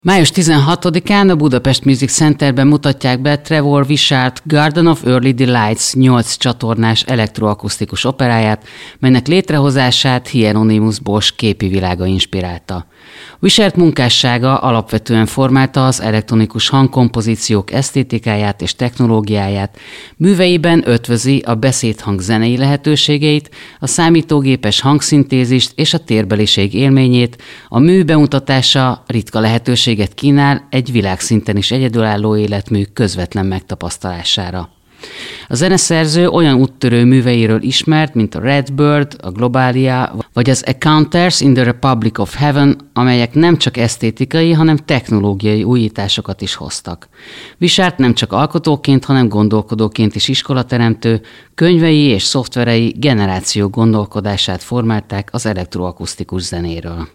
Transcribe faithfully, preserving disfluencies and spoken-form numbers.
május tizenhatodikán a Budapest Music Centerben mutatják be Trevor Wishart Garden of Early Delights nyolc csatornás elektroakusztikus operáját, melynek létrehozását Hieronymus Bosch képi világa inspirálta. Wishart munkássága alapvetően formálta az elektronikus hangkompozíciók esztétikáját és technológiáját, műveiben ötvözi a beszédhang zenei lehetőségeit, a számítógépes hangszintézist és a térbeliség élményét, a mű bemutatása ritka lehetőséget kínál egy világszinten is egyedülálló életmű közvetlen megtapasztalására. A zeneszerző olyan úttörő műveiről ismert, mint a Redbird, a Globalia, vagy az Encounters in the Republic of Heaven, amelyek nem csak esztétikai, hanem technológiai újításokat is hoztak. Wishart nem csak alkotóként, hanem gondolkodóként is iskolateremtő, könyvei és szoftverei generációk gondolkodását formálták az elektroakusztikus zenéről.